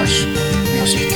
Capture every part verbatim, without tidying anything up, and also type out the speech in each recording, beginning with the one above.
Rush Music.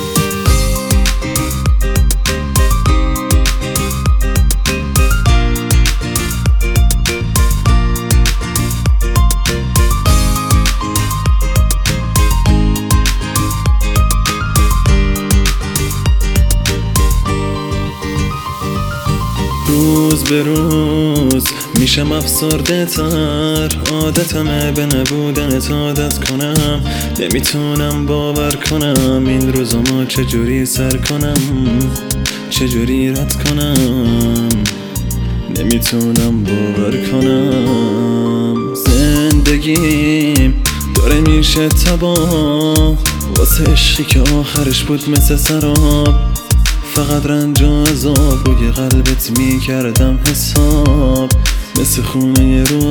روز به روز میشم افسرده تر، عادتمه به نبودنت عادت کنم. نمیتونم باور کنم این روزامو چجوری سر کنم، چجوری رد کنم. نمیتونم باور کنم زندگیم داره میشه تباه واسه عشقی که آخرش بود مثل سراب. فقط رنج و عذاب روی قلبت میکردم حساب، مثل خونه رو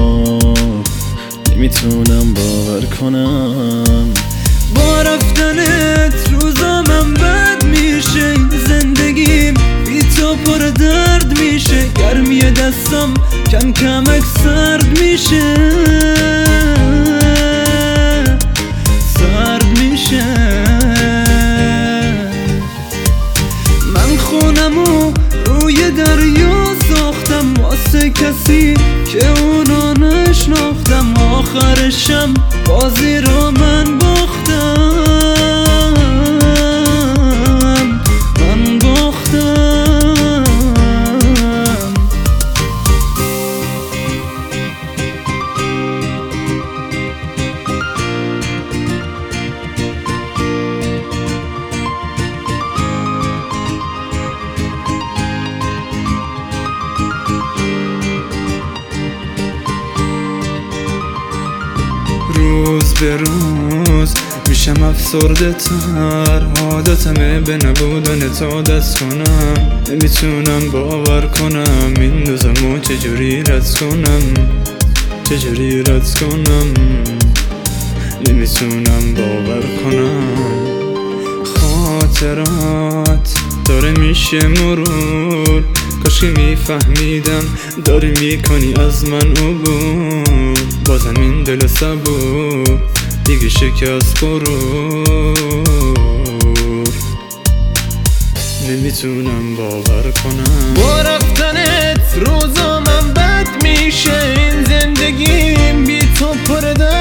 نمیتونم باور کنم. با رفتنت روزامم بد میشه، زندگیم بی تو پر درد میشه. گرمی دستم کم کمک سرد میشه، سرد میشه. من خونمو روی دریا ساختم واسه کسی که اونا نشناختم. آخرشم بازی رو من باختم، من باختم. روز به روز میشم افسرده تر، عادتمه به نبودنت عادت کنم. نمیتونم باور کنم این روزمو چجوری رد کنم، چجوری رد کنم. نمیتونم باور کنم خاطرات داره میشه مرور. کاشکی میفهمیدم داری میکنی از من عبور. بازم این دل صبور دیگه شکست غرور. نمیتونم باور کنم با رفتنت روزامم بد میشه، این زندگیم بی تو پر